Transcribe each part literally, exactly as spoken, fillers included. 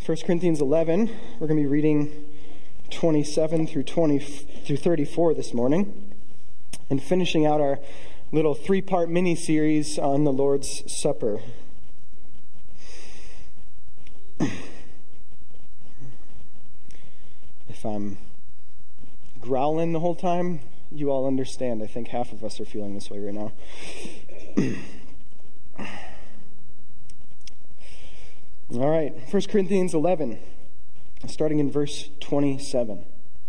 First Corinthians eleven, we're going to be reading twenty-seven through twenty through thirty-four this morning, and finishing out our little three-part mini-series on the Lord's Supper. If I'm growling the whole time, you all understand. I think half of us are feeling this way right now. All right, First Corinthians eleven, starting in verse twenty-seven.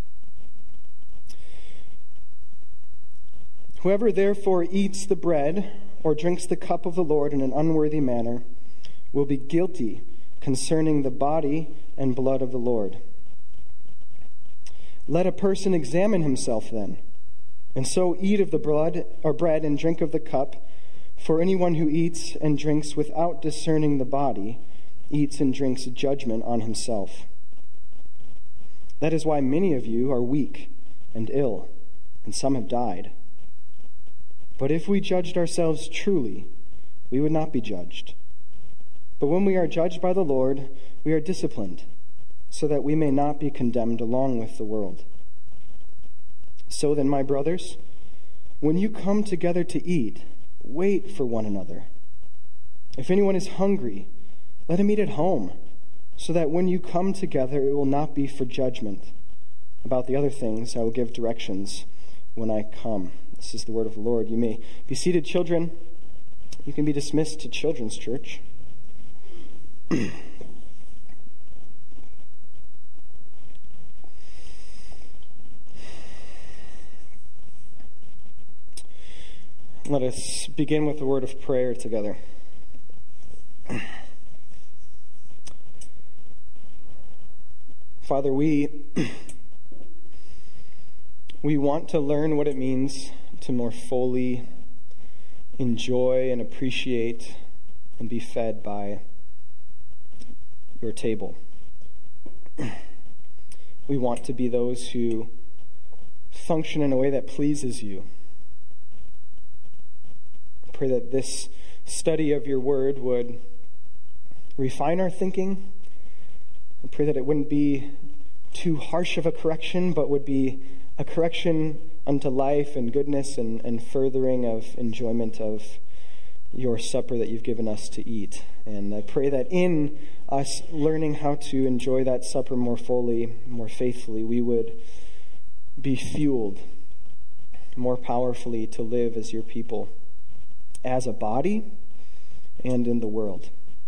Whoever therefore eats the bread or drinks the cup of the Lord in an unworthy manner will be guilty concerning the body and blood of the Lord. Let a person examine himself then, and so eat of the blood or bread and drink of the cup. For anyone who eats and drinks without discerning the body eats and drinks judgment on himself. That is why many of you are weak and ill, and some have died. But if we judged ourselves truly, we would not be judged. But when we are judged by the Lord, we are disciplined, so that we may not be condemned along with the world. So then, my brothers, when you come together to eat, wait for one another. If anyone is hungry, let him eat at home, so that when you come together, it will not be for judgment. About the other things, I will give directions when I come. This is the word of the Lord. You may be seated, children. You can be dismissed to Children's Church. Let us begin with a word of prayer together. Father, we we want to learn what it means to more fully enjoy and appreciate and be fed by your table. We want to be those who function in a way that pleases you. I pray that this study of your word would refine our thinking. I pray that it wouldn't be too harsh of a correction, but would be a correction unto life and goodness and, and furthering of enjoyment of your supper that you've given us to eat. And I pray that in us learning how to enjoy that supper more fully, more faithfully, we would be fueled more powerfully to live as your people, as a body and in the world.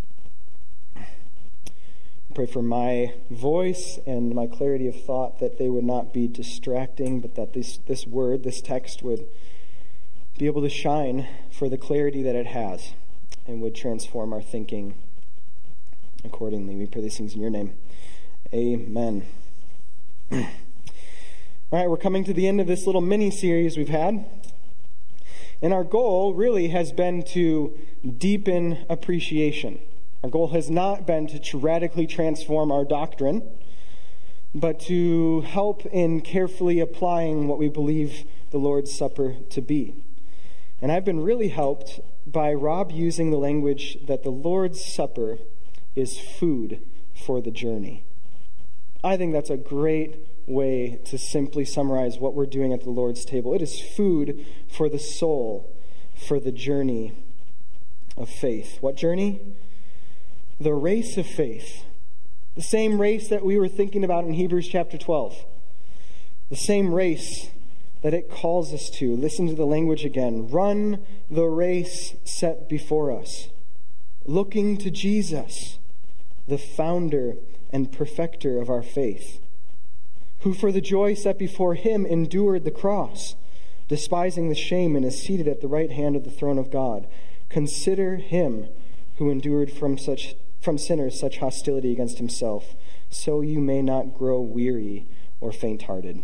Pray for my voice and my clarity of thought, that they would not be distracting, but that this, this word, this text would be able to shine for the clarity that it has and would transform our thinking accordingly. We pray these things in your name. Amen. All right, we're coming to the end of this little mini-series we've had. And our goal really has been to deepen appreciation. Our goal has not been to radically transform our doctrine, but to help in carefully applying what we believe the Lord's Supper to be. And I've been really helped by Rob using the language that the Lord's Supper is food for the journey. I think that's a great way to simply summarize what we're doing at the Lord's table. It is food for the soul, for the journey of faith. What journey? The race of faith. The same race that we were thinking about in Hebrews chapter twelve. The same race that it calls us to. Listen to the language again. Run the race set before us, looking to Jesus, the founder and perfecter of our faith, who for the joy set before him endured the cross, despising the shame, and is seated at the right hand of the throne of God. Consider him who endured from such from sinners such hostility against himself, so you may not grow weary or faint-hearted.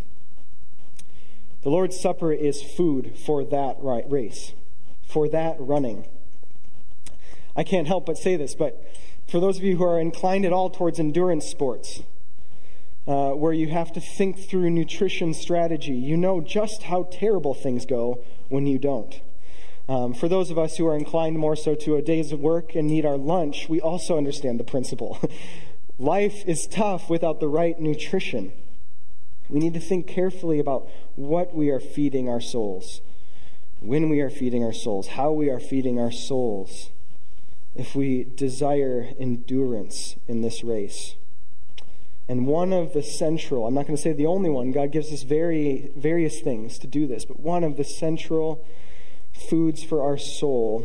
The Lord's Supper is food for that right race, for that running. I can't help but say this, but for those of you who are inclined at all towards endurance sports, uh, where you have to think through nutrition strategy, you know just how terrible things go when you don't. Um, for those of us who are inclined more so to a day's work and need our lunch, we also understand the principle. Life is tough without the right nutrition. We need to think carefully about what we are feeding our souls, when we are feeding our souls, how we are feeding our souls, if we desire endurance in this race. And one of the central, I'm not going to say the only one, God gives us very various things to do this, but one of the central foods for our soul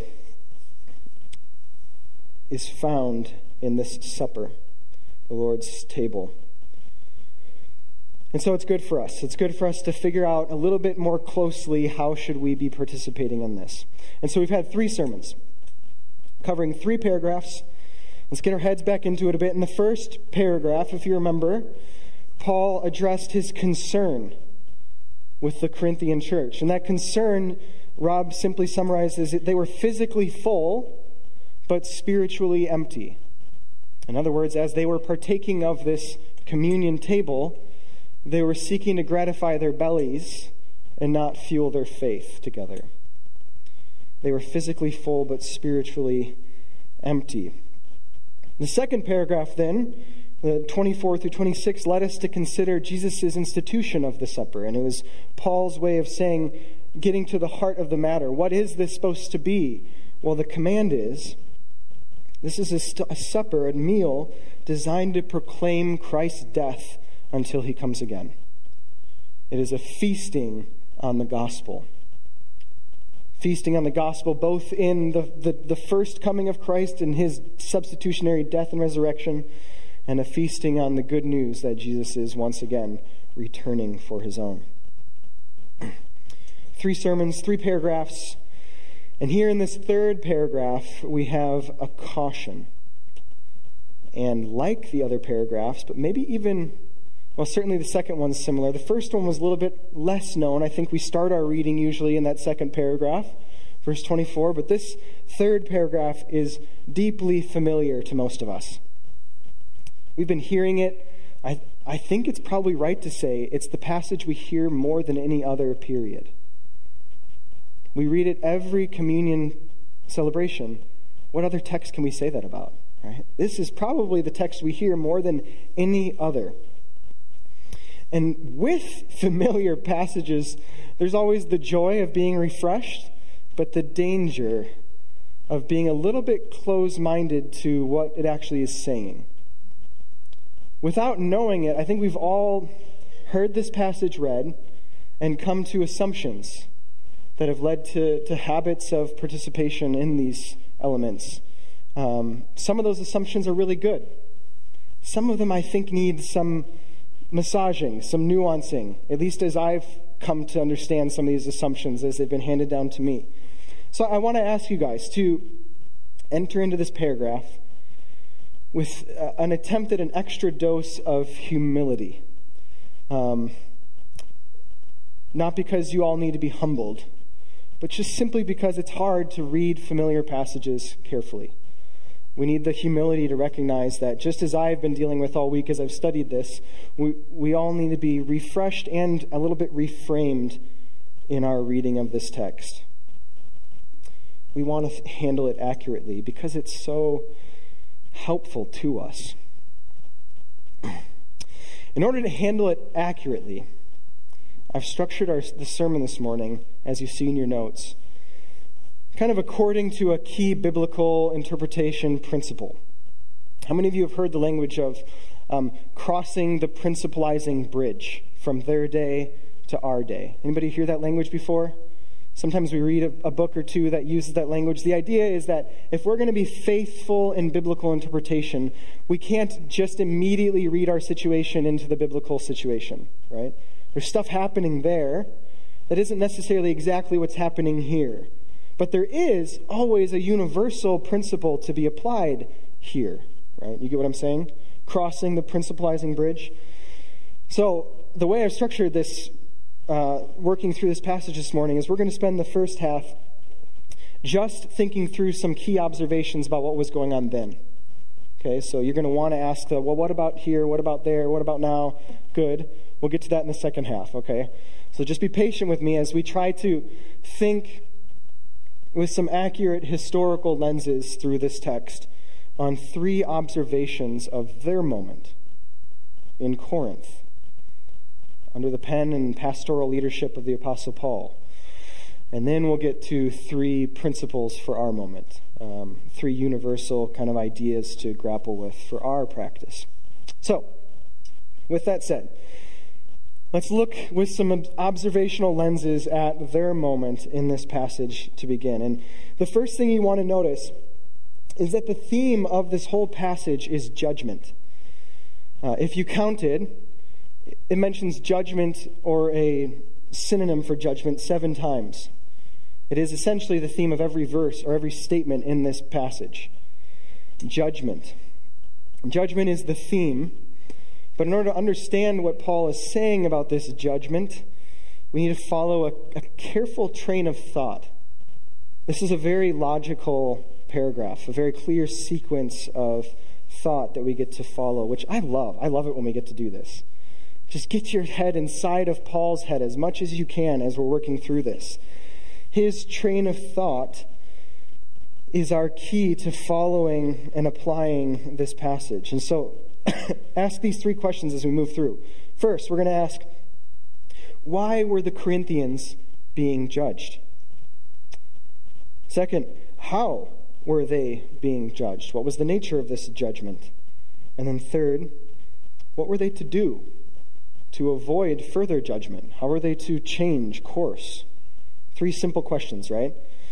is found in this supper, the Lord's table. And so it's good for us. It's good for us to figure out a little bit more closely how should we be participating in this. And so we've had three sermons covering three paragraphs. Let's get our heads back into it a bit. In the first paragraph, if you remember, Paul addressed his concern with the Corinthian church. And that concern, Rob simply summarizes it, they were physically full, but spiritually empty. In other words, as they were partaking of this communion table, they were seeking to gratify their bellies and not fuel their faith together. They were physically full, but spiritually empty. The second paragraph then, the twenty-four through twenty-six, led us to consider Jesus' institution of the supper. And it was Paul's way of saying, getting to the heart of the matter. What is this supposed to be? Well, the command is, this is a, st- a supper, a meal designed to proclaim Christ's death until he comes again. It is a feasting on the gospel. Feasting on the gospel both in the, the, the first coming of Christ and his substitutionary death and resurrection, and a feasting on the good news that Jesus is once again returning for his own. Three sermons, three paragraphs. And here in this third paragraph, we have a caution. And like the other paragraphs, but maybe even, well, certainly the second one's similar. The first one was a little bit less known. I think we start our reading usually in that second paragraph, verse twenty-four. But this third paragraph is deeply familiar to most of us. We've been hearing it. I, I think it's probably right to say it's the passage we hear more than any other period. We read it every communion celebration. What other text can we say that about? Right? This is probably the text we hear more than any other. And with familiar passages, there's always the joy of being refreshed, but the danger of being a little bit close-minded to what it actually is saying. Without knowing it, I think we've all heard this passage read and come to assumptions that have led to, to habits of participation in these elements. Um, some of those assumptions are really good. Some of them, I think, need some massaging, some nuancing, at least as I've come to understand some of these assumptions as they've been handed down to me. So I want to ask you guys to enter into this paragraph with uh, an attempt at an extra dose of humility. Um, not because you all need to be humbled, but just simply because it's hard to read familiar passages carefully. We need the humility to recognize that just as I've been dealing with all week as I've studied this, we, we all need to be refreshed and a little bit reframed in our reading of this text. We want to handle it accurately because it's so helpful to us. In order to handle it accurately, I've structured our, the sermon this morning, as you see in your notes, kind of according to a key biblical interpretation principle. How many of you have heard the language of um, crossing the principalizing bridge from their day to our day? Anybody hear that language before? Sometimes we read a, a book or two that uses that language. The idea is that if we're going to be faithful in biblical interpretation, we can't just immediately read our situation into the biblical situation, right? There's stuff happening there that isn't necessarily exactly what's happening here. But there is always a universal principle to be applied here, right? You get what I'm saying? Crossing the principalizing bridge. So the way I've structured this, uh, working through this passage this morning, is we're going to spend the first half just thinking through some key observations about what was going on then. Okay, so you're going to want to ask, the, well, what about here? What about there? What about now? Good. We'll get to that in the second half, okay? So just be patient with me as we try to think with some accurate historical lenses through this text. on three observations of their moment in Corinth, under the pen and pastoral leadership of the Apostle Paul. And then we'll get to three principles for our moment, um, three universal kind of ideas to grapple with for our practice. So, with that said, let's look with some observational lenses at their moment in this passage to begin. And the first thing you want to notice is that the theme of this whole passage is judgment. Uh, if you counted, it mentions judgment, or a synonym for judgment, seven times. It is essentially the theme of every verse or every statement in this passage. Judgment. Judgment is the theme. But in order to understand what Paul is saying about this judgment, we need to follow a, a careful train of thought. This is a very logical paragraph, a very clear sequence of thought that we get to follow, which I love. I love it when we get to do this. Just get your head inside of Paul's head as much as you can as we're working through this. His train of thought is our key to following and applying this passage. And so, ask these three questions as we move through. First, we're going to ask, why were the Corinthians being judged? Second, how were they being judged? What was the nature of this judgment? And then third, what were they to do to avoid further judgment? How were they to change course? Three simple questions, right?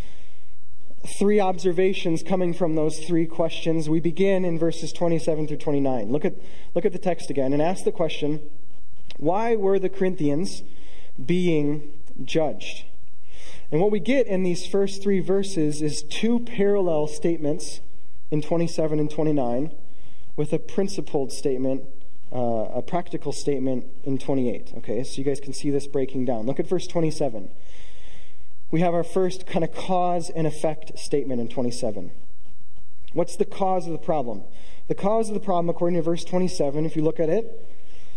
Three observations coming from those three questions. We begin in verses twenty-seven through twenty-nine. Look at, look at the text again and ask the question, why were the Corinthians being judged? And what we get in these first three verses is two parallel statements in twenty-seven and twenty-nine with a principled statement, uh, a practical statement in twenty-eight. Okay, so you guys can see this breaking down. Look at verse twenty-seven. We have our first kind of cause and effect statement in twenty-seven. What's the cause of the problem? The cause of the problem, according to verse twenty-seven, if you look at it,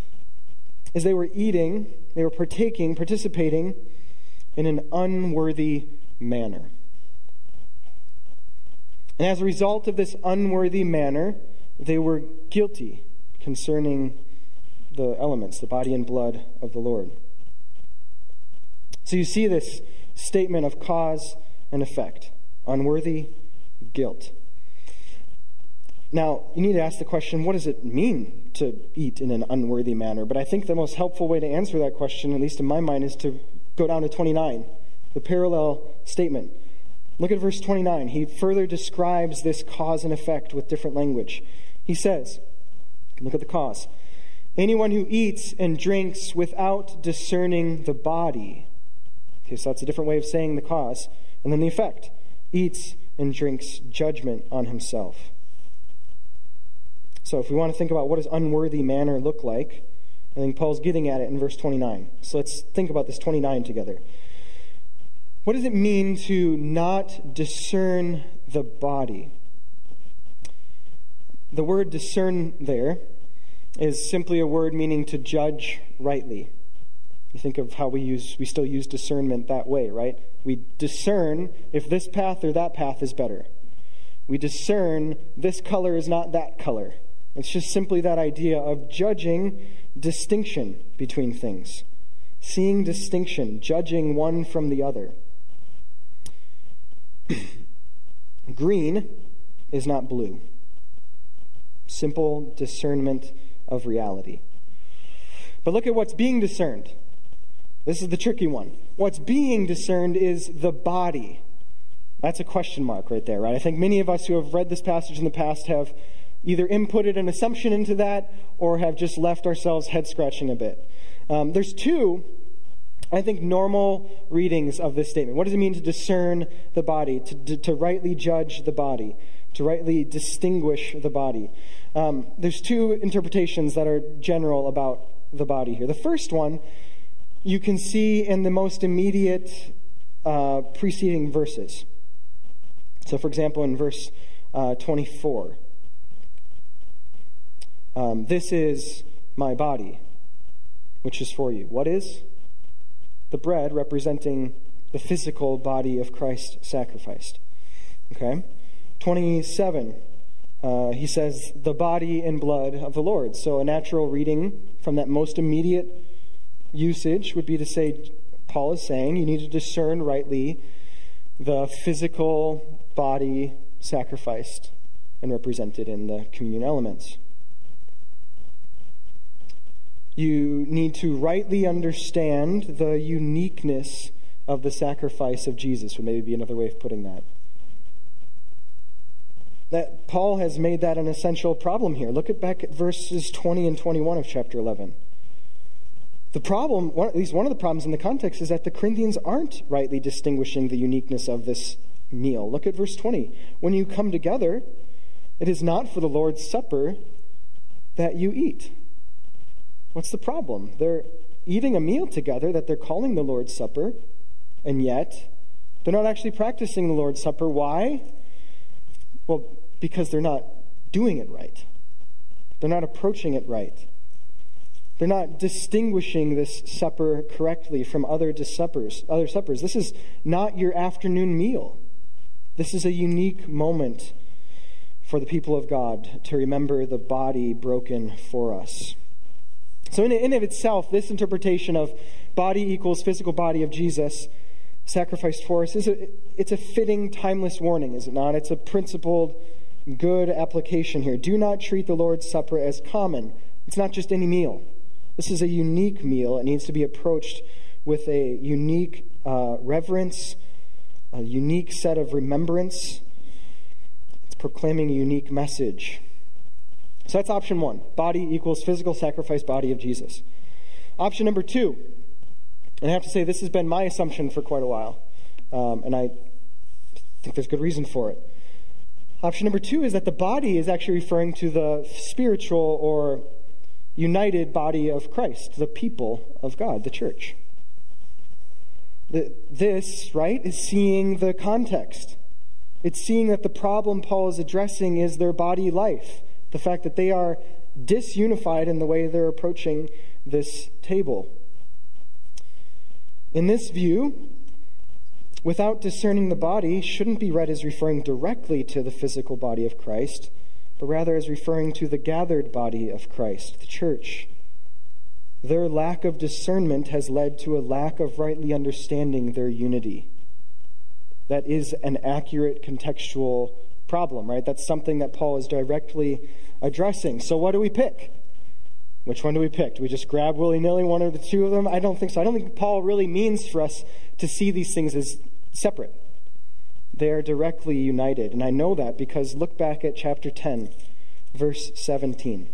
is they were eating, they were partaking, participating in an unworthy manner. And as a result of this unworthy manner, they were guilty concerning the elements, the body and blood of the Lord. So you see this statement of cause and effect. Unworthy, guilt. Now, you need to ask the question, what does it mean to eat in an unworthy manner? But I think the most helpful way to answer that question, at least in my mind, is to go down to twenty-nine, the parallel statement. Look at verse twenty-nine. He further describes this cause and effect with different language. He says, look at the cause. Anyone who eats and drinks without discerning the body. Okay, so that's a different way of saying the cause. And then the effect. Eats and drinks judgment on himself. So if we want to think about what does unworthy manner look like, I think Paul's getting at it in verse twenty-nine. So let's think about this twenty-nine together. What does it mean to not discern the body? The word discern there is simply a word meaning to judge rightly. You think of how we use, we still use discernment that way, right? We discern if this path or that path is better. We discern this color is not that color. It's just simply that idea of judging distinction between things. Seeing distinction, judging one from the other. Green is not blue. Simple discernment of reality. But look at what's being discerned. This is the tricky one. What's being discerned is the body. That's a question mark right there, right? I think many of us who have read this passage in the past have either inputted an assumption into that or have just left ourselves head-scratching a bit. Um, there's two, I think, normal readings of this statement. What does it mean to discern the body, to, to, to rightly judge the body, to rightly distinguish the body? Um, there's two interpretations that are general about the body here. The first one you can see in the most immediate uh, preceding verses. So, for example, in verse uh, twenty-four, um, this is my body, which is for you. What is? The bread representing the physical body of Christ sacrificed. Okay? twenty-seven, Uh, he says, the body and blood of the Lord. So a natural reading from that most immediate usage would be to say, Paul is saying, you need to discern rightly the physical body sacrificed and represented in the communion elements. You need to rightly understand the uniqueness of the sacrifice of Jesus, would maybe be another way of putting that. That Paul has made that an essential problem here. Look at back at verses twenty and twenty-one of chapter eleven. The problem, one, at least one of the problems in the context, is that the Corinthians aren't rightly distinguishing the uniqueness of this meal. Look at verse twenty. When you come together, it is not for the Lord's Supper that you eat. What's the problem? They're eating a meal together that they're calling the Lord's Supper, and yet they're not actually practicing the Lord's Supper. Why? Well, because they're not doing it right. They're not approaching it right. They're not distinguishing this supper correctly from other suppers. Other suppers. This is not your afternoon meal. This is a unique moment for the people of God to remember the body broken for us. So in and of itself, this interpretation of body equals physical body of Jesus sacrificed for us, is a, it's a fitting, timeless warning, is it not? It's a principled, good application here. Do not treat the Lord's Supper as common. It's not just any meal. This is a unique meal. It needs to be approached with a unique uh, reverence, a unique set of remembrance. It's proclaiming a unique message. So that's option one. Body equals physical sacrifice, body of Jesus. Option number two, and I have to say this has been my assumption for quite a while, um, and I think there's good reason for it. Option number two is that the body is actually referring to the spiritual or united body of Christ, the people of God, the church. The, this, right, is seeing the context. It's seeing that the problem Paul is addressing is their body life. The fact that they are disunified in the way they're approaching this table. In this view, without discerning the body shouldn't be read as referring directly to the physical body of Christ, but rather as referring to the gathered body of Christ, the church. Their lack of discernment has led to a lack of rightly understanding their unity. That is an accurate contextual problem, right? That's something that Paul is directly addressing. So what do we pick? Which one do we pick? Do we just grab willy-nilly one or the two of them? I don't think so. I don't think Paul really means for us to see these things as separate. They are directly united. And I know that because look back at chapter ten, verse seventeen.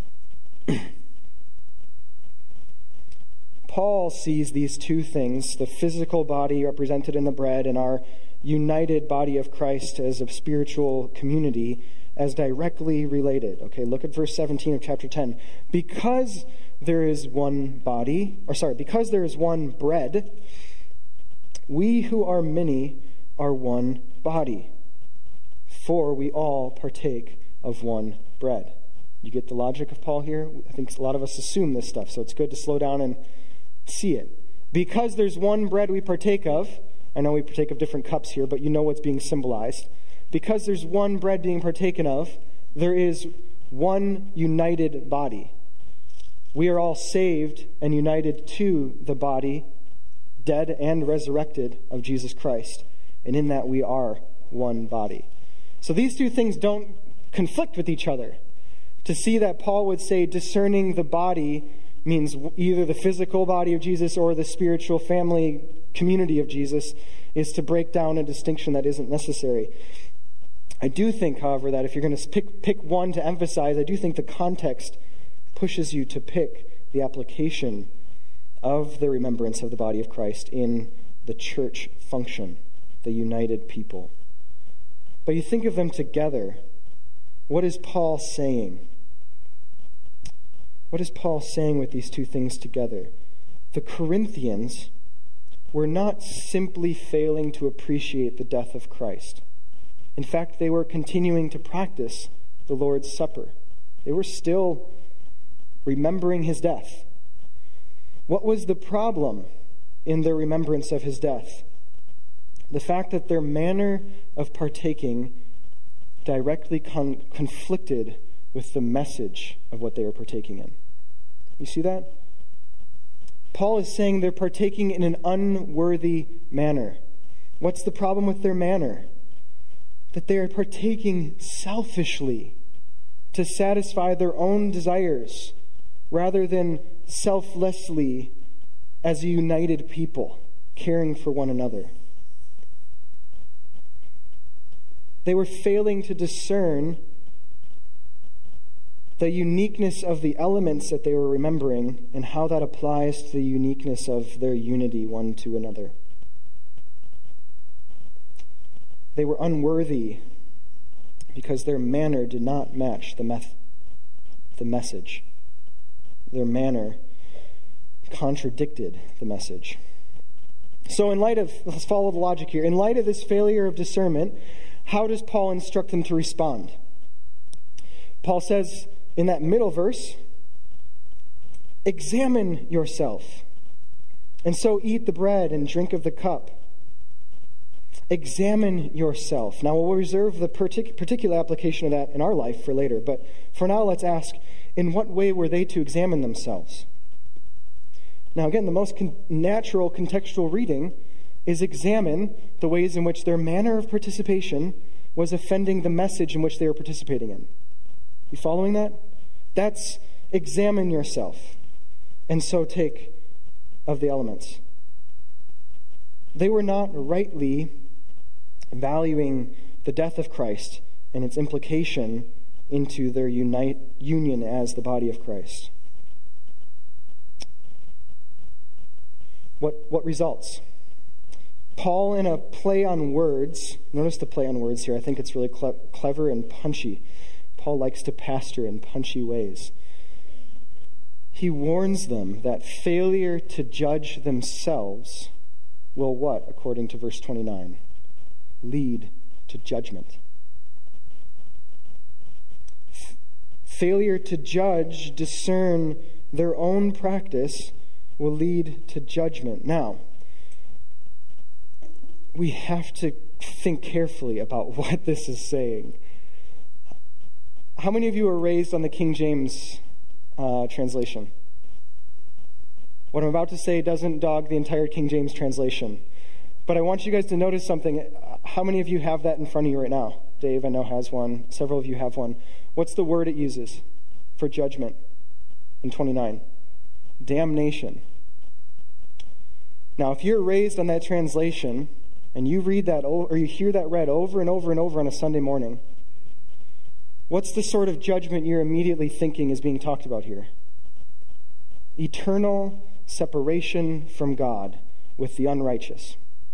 Paul sees these two things, the physical body represented in the bread and our united body of Christ as a spiritual community, as directly related. Okay, look at verse seventeen of chapter ten. Because there is one body, or sorry, because there is one bread, we who are many are one body, for we all partake of one bread. You get the logic of Paul here? I think a lot of us assume this stuff, so it's good to slow down and see it. Because there's one bread we partake of, I know we partake of different cups here, but you know what's being symbolized. Because there's one bread being partaken of, there is one united body. We are all saved and united to the body, dead and resurrected, of Jesus Christ. And in that we are one body. So these two things don't conflict with each other. To see that Paul would say discerning the body means either the physical body of Jesus or the spiritual family community of Jesus is to break down a distinction that isn't necessary. I do think, however, that if you're going to pick, pick one to emphasize, I do think the context pushes you to pick the application of the remembrance of the body of Christ in the church function, the united people. But you think of them together. What is Paul saying? What is Paul saying with these two things together? The Corinthians were not simply failing to appreciate the death of Christ. In fact, they were continuing to practice the Lord's Supper. They were still remembering his death. What was the problem in their remembrance of his death? The fact that their manner of partaking directly con- conflicted with the message of what they are partaking in. You see that? Paul is saying they're partaking in an unworthy manner. What's the problem with their manner? That they are partaking selfishly to satisfy their own desires rather than selflessly as a united people, caring for one another. They were failing to discern the uniqueness of the elements that they were remembering and how that applies to the uniqueness of their unity one to another. They were unworthy because their manner did not match the, meth- the message. Their manner contradicted the message. So in light of, let's follow the logic here, in light of this failure of discernment, how does Paul instruct them to respond? Paul says in that middle verse, examine yourself, and so eat the bread and drink of the cup. Examine yourself. Now, we'll reserve the partic- particular application of that in our life for later, but for now, let's ask, in what way were they to examine themselves? Now, again, the most con- natural contextual reading is examine the ways in which their manner of participation was offending the message in which they were participating in. You following that? That's examine yourself, and so take of the elements. They were not rightly valuing the death of Christ and its implication into their unite, union as the body of Christ. What, what results? Paul, in a play on words, notice the play on words here. I think it's really cle- clever and punchy. Paul likes to pastor in punchy ways. He warns them that failure to judge themselves will what, according to verse twenty-nine? Lead to judgment. F- failure to judge, discern their own practice will lead to judgment. Now, we have to think carefully about what this is saying. How many of you were raised on the King James uh, translation? What I'm about to say doesn't dog the entire King James translation. But I want you guys to notice something. How many of you have that in front of you right now? Dave, I know, has one. Several of you have one. What's the word it uses for judgment in twenty-nine? Damnation. Now, if you're raised on that translation, and you read that, or you hear that read over and over and over on a Sunday morning, what's the sort of judgment you're immediately thinking is being talked about here? Eternal separation from God with the unrighteous.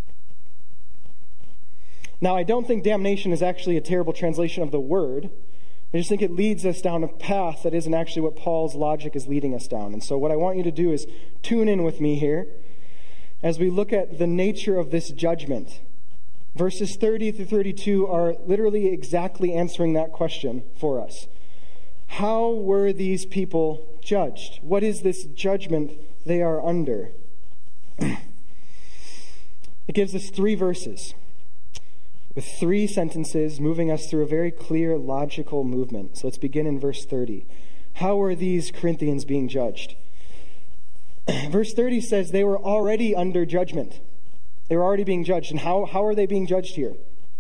Now, I don't think damnation is actually a terrible translation of the word. I just think it leads us down a path that isn't actually what Paul's logic is leading us down. And so what I want you to do is tune in with me here as we look at the nature of this judgment. Verses thirty through thirty-two are literally exactly answering that question for us. How were these people judged? What is this judgment they are under? It gives us three verses with three sentences moving us through a very clear logical movement. So let's begin in verse thirty. How were these Corinthians being judged? Verse thirty says they were already under judgment. They were already being judged. And how, how are they being judged here?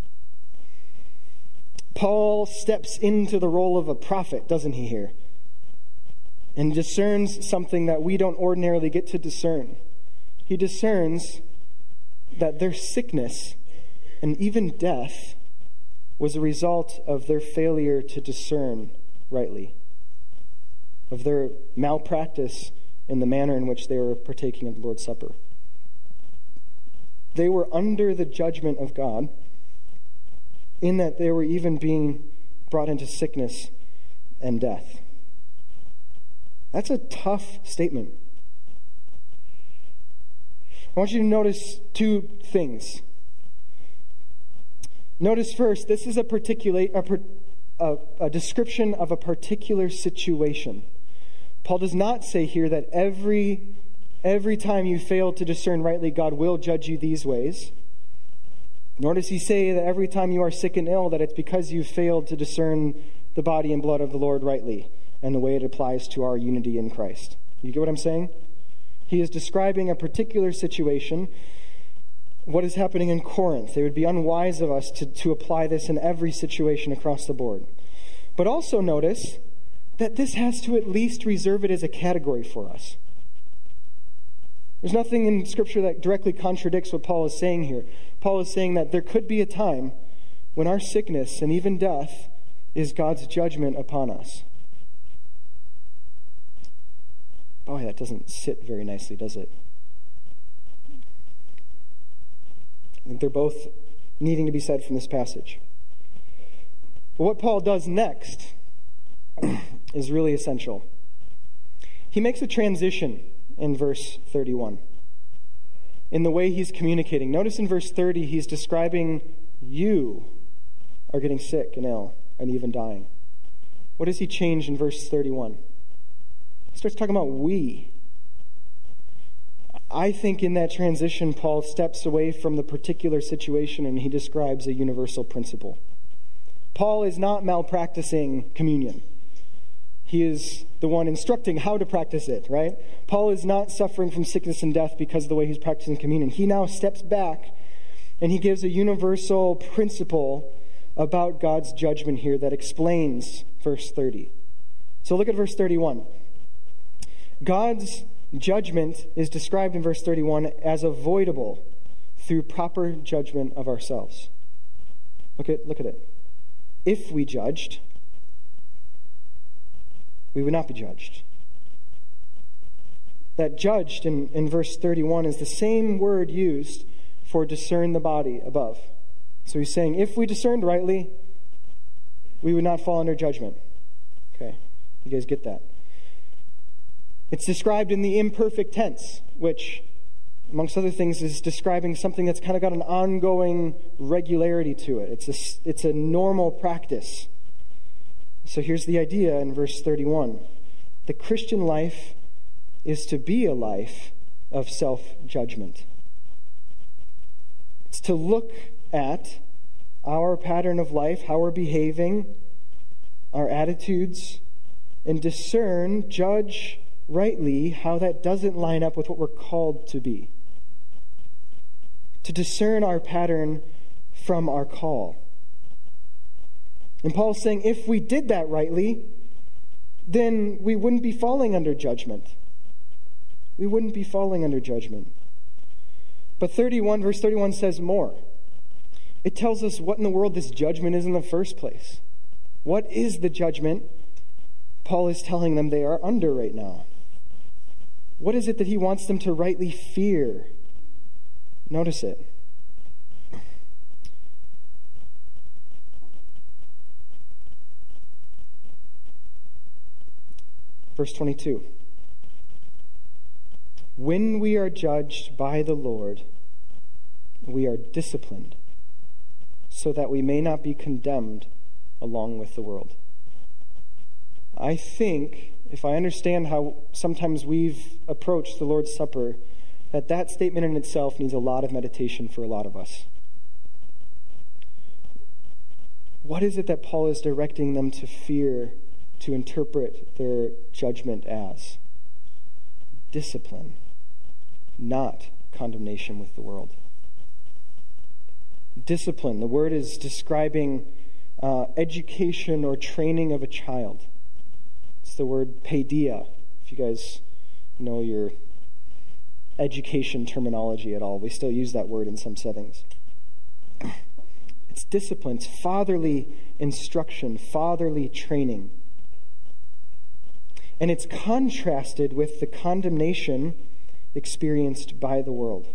Paul steps into the role of a prophet, doesn't he, here? And discerns something that we don't ordinarily get to discern. He discerns that their sickness and even death was a result of their failure to discern rightly, of their malpractice in the manner in which they were partaking of the Lord's Supper. They were under the judgment of God in that they were even being brought into sickness and death. That's a tough statement. I want you to notice two things. Notice first, this is a particular a, a, a description of a particular situation. Paul does not say here that every every time you fail to discern rightly, God will judge you these ways. Nor does he say that every time you are sick and ill that it's because you failed to discern the body and blood of the Lord rightly and the way it applies to our unity in Christ. You get what I'm saying? He is describing a particular situation, what is happening in Corinth. It would be unwise of us to, to apply this in every situation across the board. But also notice that this has to at least reserve it as a category for us. There's nothing in Scripture that directly contradicts what Paul is saying here. Paul is saying that there could be a time when our sickness and even death is God's judgment upon us. Boy, that doesn't sit very nicely, does it? I think they're both needing to be said from this passage. But what Paul does next is really essential. He makes a transition in verse thirty-one in the way he's communicating. Notice in verse thirty, he's describing you are getting sick and ill and even dying. What does he change in verse thirty-one? He starts talking about we. I think in that transition, Paul steps away from the particular situation and he describes a universal principle. Paul is not malpracticing communion. He is the one instructing how to practice it, right? Paul is not suffering from sickness and death because of the way he's practicing communion. He now steps back and he gives a universal principle about God's judgment here that explains verse thirty. So look at verse thirty-one. God's judgment is described in verse thirty-one as avoidable through proper judgment of ourselves. Look at, look at it. If we judged, we would not be judged. That judged in, in verse thirty-one is the same word used for discern the body above. So he's saying, if we discerned rightly, we would not fall under judgment. Okay, you guys get that? It's described in the imperfect tense, which, amongst other things, is describing something that's kind of got an ongoing regularity to it. It's a, it's a normal practice. So here's the idea in verse thirty-one. The Christian life is to be a life of self-judgment. It's to look at our pattern of life, how we're behaving, our attitudes, and discern, judge rightly how that doesn't line up with what we're called to be. To discern our pattern from our call. And Paul's saying if we did that rightly, then we wouldn't be falling under judgment. We wouldn't be falling under judgment. But thirty-one, verse thirty-one says more. It tells us what in the world this judgment is in the first place. What is the judgment Paul is telling them they are under right now? What is it that he wants them to rightly fear? Notice it. Verse twenty-two. When we are judged by the Lord, we are disciplined, so that we may not be condemned along with the world. I think, if I understand how sometimes we've approached the Lord's Supper, that that statement in itself needs a lot of meditation for a lot of us. What is it that Paul is directing them to fear, to interpret their judgment as? Discipline, not condemnation with the world. Discipline, the word is describing uh, education or training of a child. It's the word paideia, if you guys know your education terminology at all. We still use that word in some settings. It's discipline, it's fatherly instruction, fatherly training. And it's contrasted with the condemnation experienced by the world.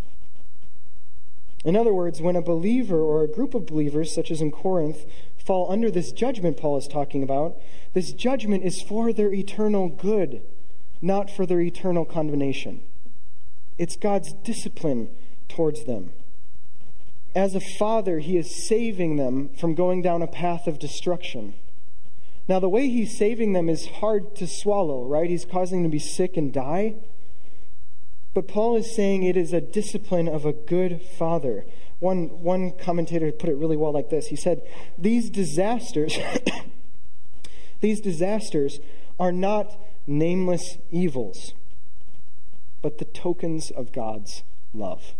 In other words, when a believer or a group of believers, such as in Corinth, fall under this judgment Paul is talking about, this judgment is for their eternal good, not for their eternal condemnation. It's God's discipline towards them. As a father, he is saving them from going down a path of destruction. Now, the way he's saving them is hard to swallow, right? He's causing them to be sick and die. But Paul is saying it is a discipline of a good father. One, one commentator put it really well like this. He said, these disasters, these disasters are not nameless evils, but the tokens of God's love.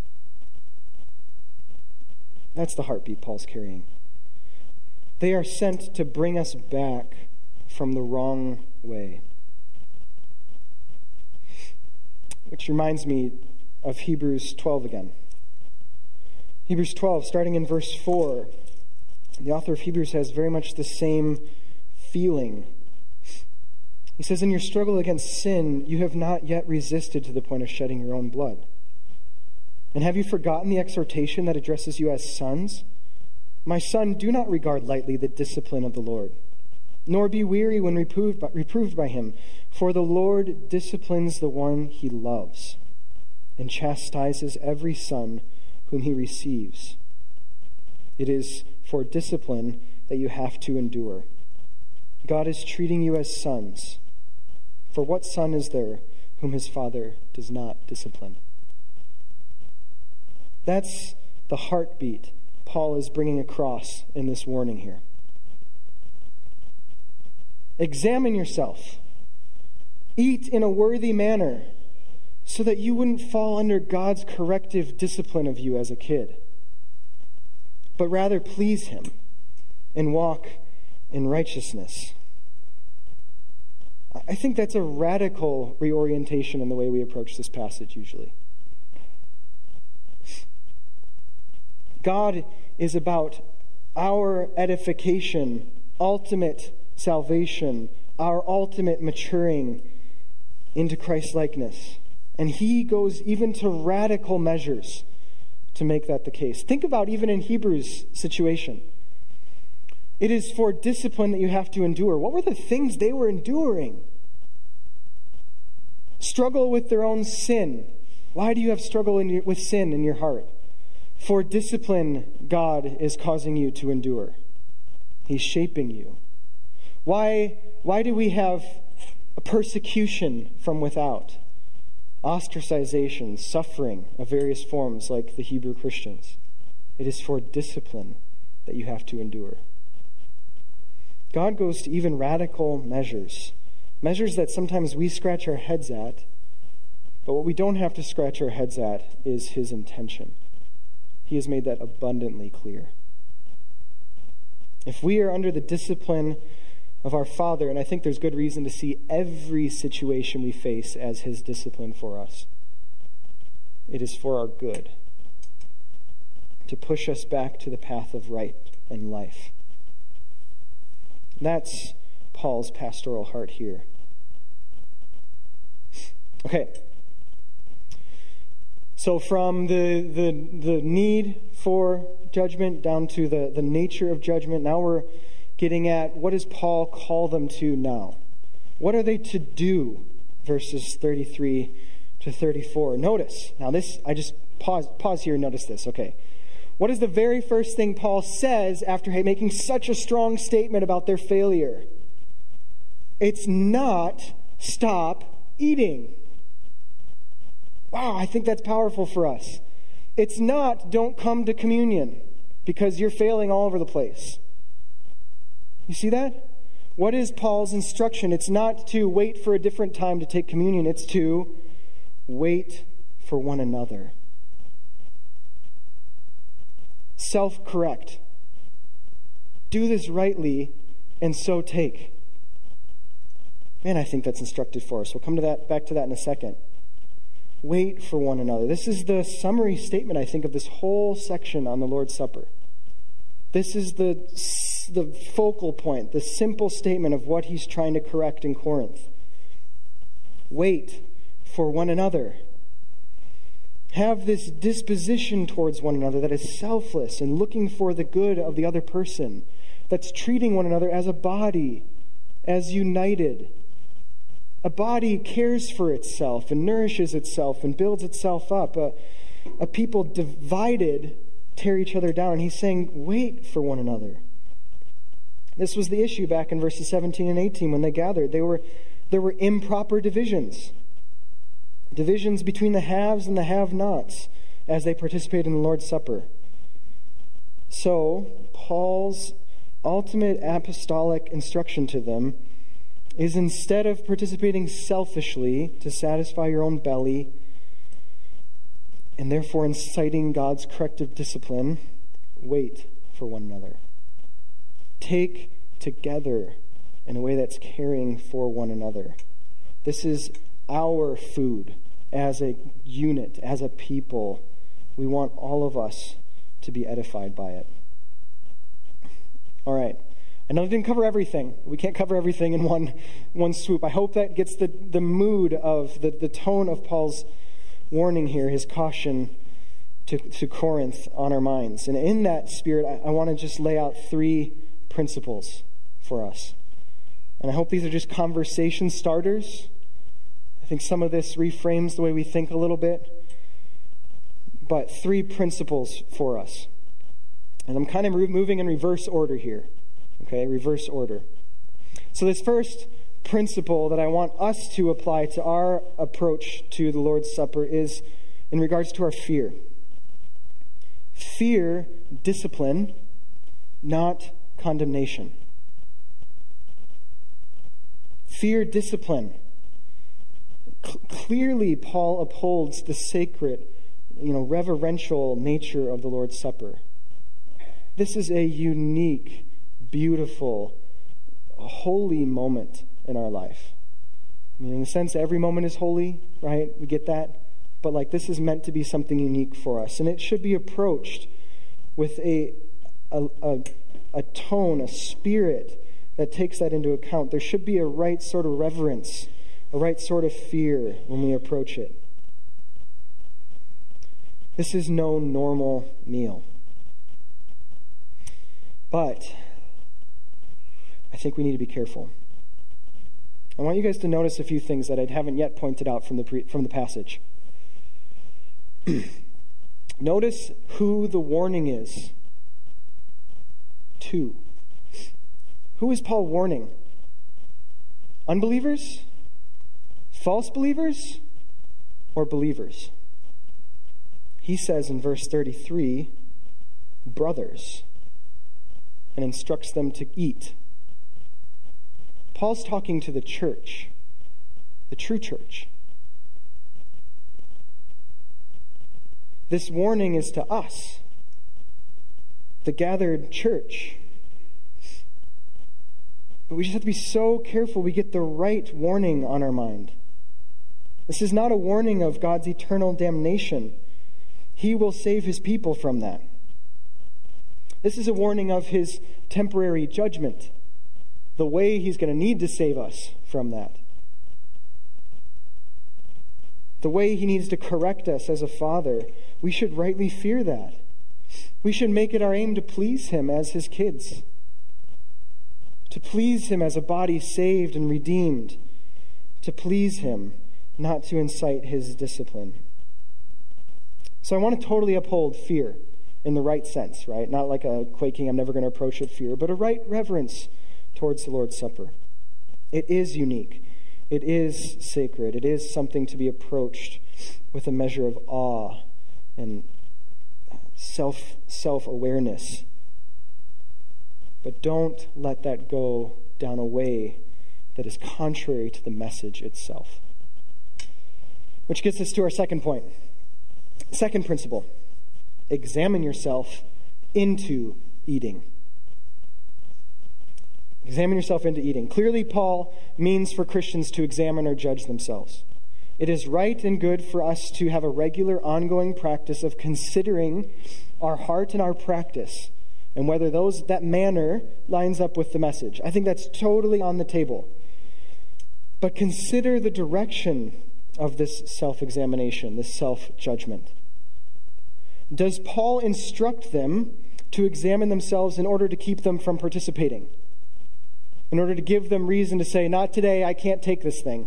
That's the heartbeat Paul's carrying. They are sent to bring us back from the wrong way. Which reminds me of Hebrews twelve again. Hebrews twelve, starting in verse four, the author of Hebrews has very much the same feeling. He says, in your struggle against sin, you have not yet resisted to the point of shedding your own blood. And have you forgotten the exhortation that addresses you as sons? My son, do not regard lightly the discipline of the Lord, nor be weary when reproved by, reproved by him. For the Lord disciplines the one he loves, and chastises every son whom he receives. It is for discipline that you have to endure. God is treating you as sons. For what son is there whom his father does not discipline? That's the heartbeat Paul is bringing across in this warning here. Examine yourself. Eat in a worthy manner so that you wouldn't fall under God's corrective discipline of you as a kid, but rather please him and walk in righteousness. I think that's a radical reorientation in the way we approach this passage usually. God is about our edification, ultimate salvation, our ultimate maturing into Christ-likeness. And he goes even to radical measures to make that the case. Think about even in Hebrews' situation. It is for discipline that you have to endure. What were the things they were enduring? Struggle with their own sin. Why do you have struggle in your, with sin in your heart? For discipline, God is causing you to endure. He's shaping you. Why, why do we have a persecution from without? Ostracization, suffering of various forms like the Hebrew Christians. It is for discipline that you have to endure. God goes to even radical measures. Measures that sometimes we scratch our heads at, but what we don't have to scratch our heads at is his intention. He has made that abundantly clear. If we are under the discipline of our Father, and I think there's good reason to see every situation we face as his discipline for us, it is for our good, to push us back to the path of right and life. That's Paul's pastoral heart here. Okay. So from the, the, the need for judgment down to the, the nature of judgment, now we're getting at what does Paul call them to now? What are they to do? Verses thirty-three to thirty-four. Notice, now this, I just pause, pause here and notice this, okay. What is the very first thing Paul says after making such a strong statement about their failure? It's not stop eating. Wow, I think that's powerful for us. It's not don't come to communion because you're failing all over the place. You see that? What is Paul's instruction? It's not to wait for a different time to take communion. It's to wait for one another. Self-correct. Do this rightly and so take. Man, I think that's instructive for us. We'll come to that back to that in a second. Wait for one another. This is the summary statement, I think, of this whole section on the Lord's Supper. This is the, the focal point, the simple statement of what he's trying to correct in Corinth. Wait for one another. Have this disposition towards one another that is selfless and looking for the good of the other person, that's treating one another as a body, as united. A body cares for itself and nourishes itself and builds itself up. A, a people divided tear each other down. And he's saying, wait for one another. This was the issue back in verses seventeen and eighteen when they gathered. They were, there were improper divisions. Divisions between the haves and the have-nots as they participated in the Lord's Supper. So, Paul's ultimate apostolic instruction to them is, instead of participating selfishly to satisfy your own belly and therefore inciting God's corrective discipline, wait for one another. Take together in a way that's caring for one another. This is our food as a unit, as a people. We want all of us to be edified by it. All right. I know I didn't cover everything. We can't cover everything in one one swoop. I hope that gets the, the mood of, the, the tone of Paul's warning here, his caution to, to Corinth on our minds. And in that spirit, I, I want to just lay out three principles for us. And I hope these are just conversation starters. I think some of this reframes the way we think a little bit. But three principles for us. And I'm kind of moving in reverse order here. Okay, reverse order. So this first principle that I want us to apply to our approach to the Lord's Supper is in regards to our fear. Fear discipline, not condemnation. Fear discipline. C- clearly, Paul upholds the sacred, you know, reverential nature of the Lord's Supper. This is a unique, beautiful, holy moment in our life. I mean, in a sense, every moment is holy, right? We get that. But like, this is meant to be something unique for us. And it should be approached with a, a, a, a tone, a spirit that takes that into account. There should be a right sort of reverence, a right sort of fear when we approach it. This is no normal meal. But I think we need to be careful. I want you guys to notice a few things that I haven't yet pointed out from the pre- from the passage. Notice who the warning is to. Who is Paul warning? Unbelievers? False believers? Or believers? He says in verse thirty-three, brothers, and instructs them to eat. Paul's talking to the church, the true church. This warning is to us, the gathered church. But we just have to be so careful we get the right warning on our mind. This is not a warning of God's eternal damnation. He will save his people from that. This is a warning of his temporary judgment, the way he's going to need to save us from that. The way he needs to correct us as a father. We should rightly fear that. We should make it our aim to please him as his kids. To please him as a body saved and redeemed. To please him, not to incite his discipline. So I want to totally uphold fear in the right sense, right? Not like a quaking, I'm never going to approach it fear, but a right reverence towards the Lord's Supper. It is unique. It is sacred. It is something to be approached with a measure of awe and self, self-awareness. But don't let that go down a way that is contrary to the message itself. Which gets us to our second point. Second principle. Examine yourself into eating. Examine yourself into eating. Clearly, Paul means for Christians to examine or judge themselves. It is right and good for us to have a regular, ongoing practice of considering our heart and our practice and whether those that manner lines up with the message. I think that's totally on the table. But consider the direction of this self-examination, this self-judgment. Does Paul instruct them to examine themselves in order to keep them from participating? In order to give them reason to say, not today, I can't take this thing?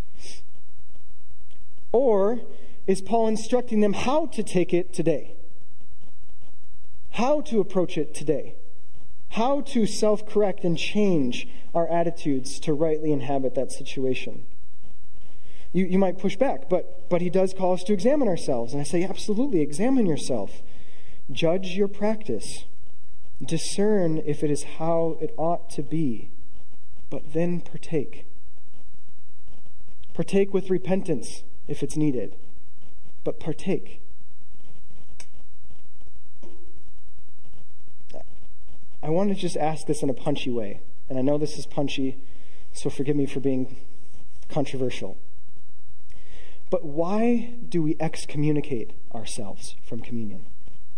Or is Paul instructing them how to take it today? How to approach it today? How to self-correct and change our attitudes to rightly inhabit that situation? You, you might push back, but, but he does call us to examine ourselves. And I say, absolutely, examine yourself. Judge your practice. Discern if it is how it ought to be, but then partake. Partake with repentance if it's needed, but partake. I want to just ask this in a punchy way, and I know this is punchy, so forgive me for being controversial. But why do we excommunicate ourselves from communion?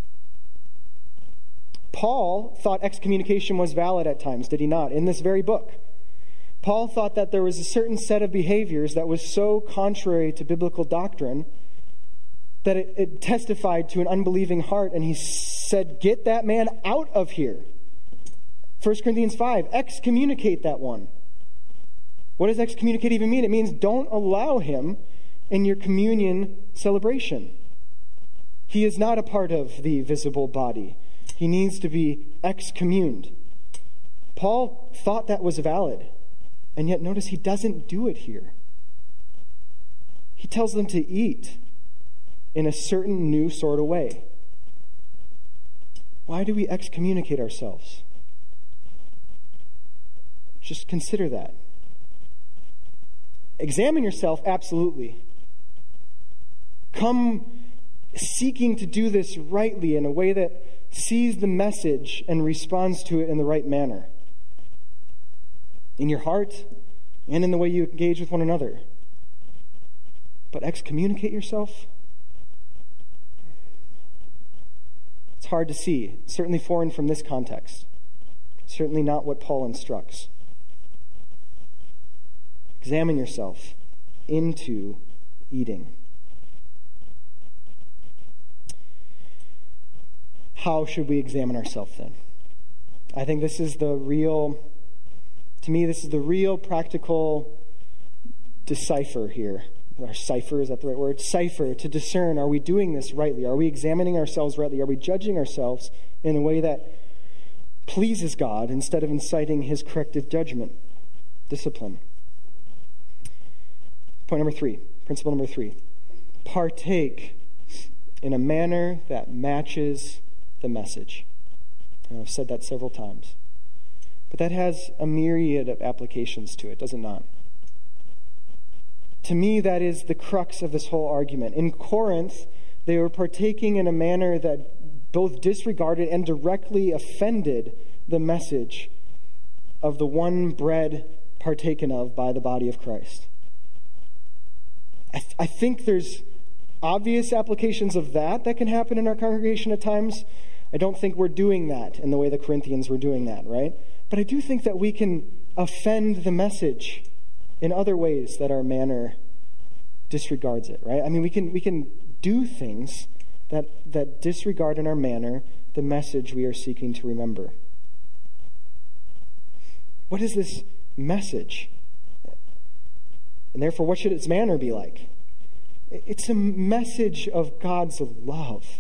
Paul thought excommunication was valid at times, did he not? In this very book, Paul thought that there was a certain set of behaviors that was so contrary to biblical doctrine that it, it testified to an unbelieving heart, and he said, get that man out of here. First Corinthians five, excommunicate that one. What does excommunicate even mean? It means don't allow him in your communion celebration. He is not a part of the visible body. He needs to be excommuned. Paul thought that was valid, and yet notice he doesn't do it here. He tells them to eat in a certain new sort of way. Why do we excommunicate ourselves? Just consider that. Examine yourself, absolutely. Come seeking to do this rightly in a way that sees the message and responds to it in the right manner. In your heart and in the way you engage with one another. But excommunicate yourself? It's hard to see. Certainly foreign from this context. Certainly not what Paul instructs. Examine yourself into eating. How should we examine ourselves then? I think this is the real, to me, this is the real practical decipher here. Or cipher, is that the right word? Cipher, to discern, are we doing this rightly? Are we examining ourselves rightly? Are we judging ourselves in a way that pleases God instead of inciting his corrective judgment, discipline? Point number three, principle number three. Partake in a manner that matches the message. And I've said that several times. But that has a myriad of applications to it, does it not? To me, that is the crux of this whole argument. In Corinth, they were partaking in a manner that both disregarded and directly offended the message of the one bread partaken of by the body of Christ. I, th- I think there's obvious applications of that that can happen in our congregation at times. I don't think we're doing that in the way the Corinthians were doing that, right? But I do think that we can offend the message in other ways that our manner disregards it, right? I mean, we can we can do things that that disregard in our manner the message we are seeking to remember. What is this message? And therefore, what should its manner be like? It's a message of God's love,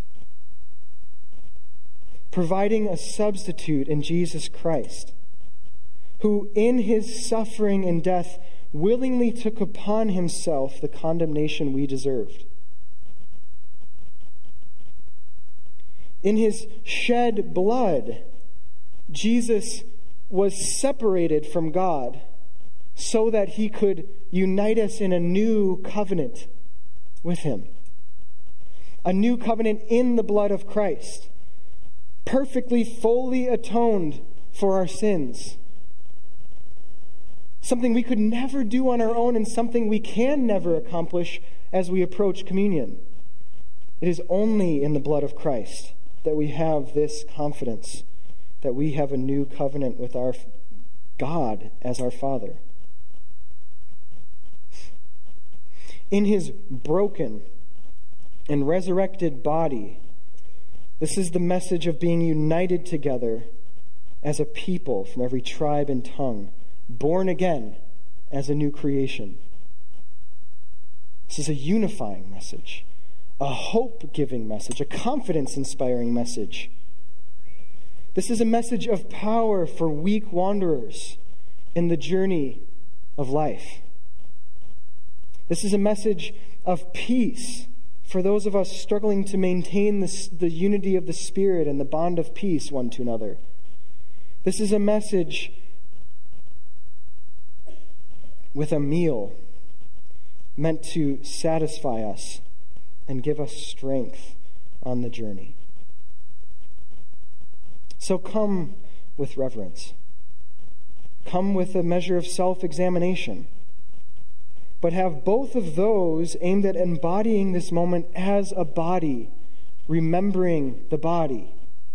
providing a substitute in Jesus Christ, who in his suffering and death willingly took upon himself the condemnation we deserved. In his shed blood, Jesus was separated from God so that he could unite us in a new covenant with him. A new covenant in the blood of Christ, perfectly, fully atoned for our sins. Something we could never do on our own and something we can never accomplish as we approach communion. It is only in the blood of Christ that we have this confidence that we have a new covenant with our God as our Father. In his broken and resurrected body, this is the message of being united together as a people from every tribe and tongue, born again as a new creation. This is a unifying message, a hope-giving message, a confidence-inspiring message. This is a message of power for weak wanderers in the journey of life. This is a message of peace for those of us struggling to maintain the, the unity of the Spirit and the bond of peace one to another This is a message with a meal meant to satisfy us and give us strength on the journey. So come with reverence. Come with a measure of self-examination. But have both of those aimed at embodying this moment as a body, remembering the body.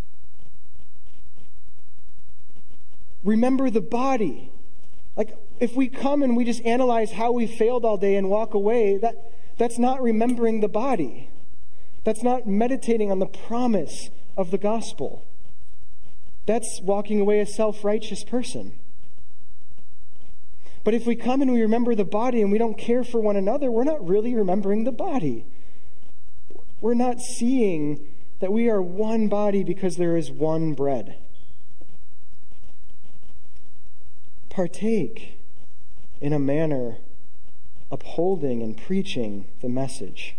Remember the body. Like, if we come and we just analyze how we failed all day and walk away, that, that's not remembering the body. That's not meditating on the promise of the gospel. That's walking away a self-righteous person. But if we come and we remember the body and we don't care for one another, we're not really remembering the body. We're not seeing that we are one body because there is one bread. Partake in a manner upholding and preaching the message.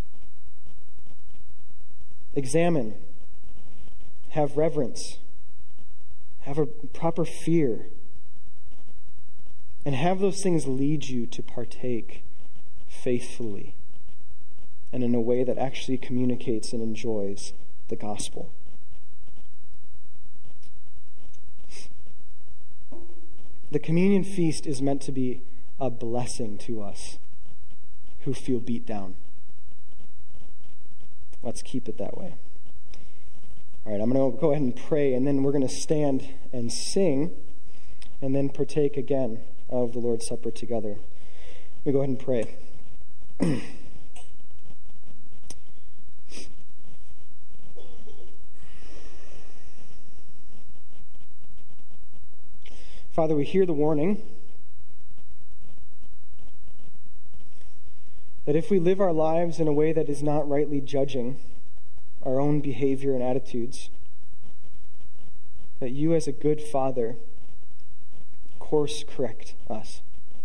Examine. Have reverence. Have a proper fear. And have those things lead you to partake faithfully and in a way that actually communicates and enjoys the gospel. The communion feast is meant to be a blessing to us who feel beat down. Let's keep it that way. All right, I'm going to go ahead and pray, and then we're going to stand and sing, and then partake again of the Lord's Supper together. Let me go ahead and pray. Father, we hear the warning that if we live our lives in a way that is not rightly judging our own behavior and attitudes, that you as a good Father course correct us.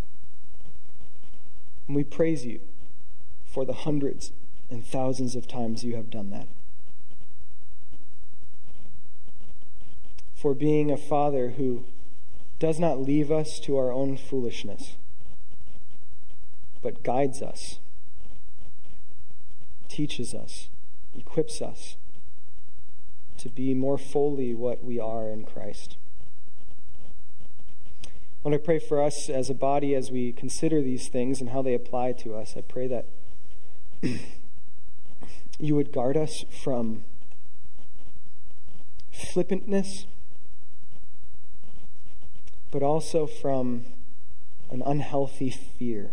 And we praise you for the hundreds and thousands of times you have done that. For being a Father who does not leave us to our own foolishness, but guides us, teaches us, equips us to be more fully what we are in Christ. When I pray for us as a body, as we consider these things and how they apply to us, I pray that you would guard us from flippantness, but also from an unhealthy fear.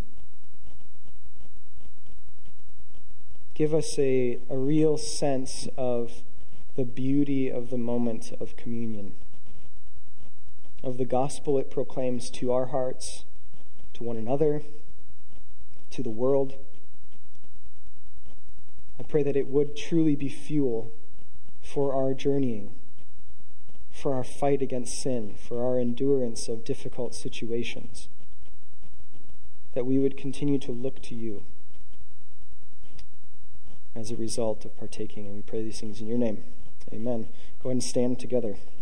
Give us a, a real sense of the beauty of the moment of communion, of the gospel it proclaims to our hearts, to one another, to the world. I pray that it would truly be fuel for our journeying, for our fight against sin, for our endurance of difficult situations, that we would continue to look to you as a result of partaking. And we pray these things in your name. Amen. Go ahead and stand together.